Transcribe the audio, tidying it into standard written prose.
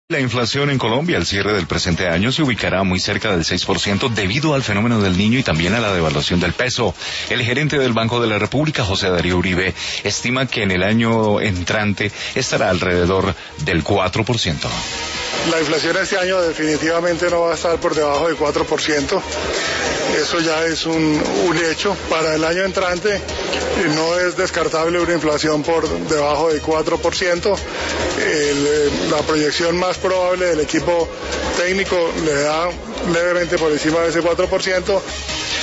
La inflación en Colombia al cierre del presente año se ubicará muy cerca del 6% debido al fenómeno del Niño y también a la devaluación del peso. El gerente del Banco de la República, José Darío Uribe, estima que en el año entrante estará alrededor del 4%. La inflación este año definitivamente no va a estar por debajo del 4%. Eso ya es un hecho. Para el año entrante no es descartable una inflación por debajo del 4%. La proyección más probable del equipo técnico le da levemente por encima de ese 4%.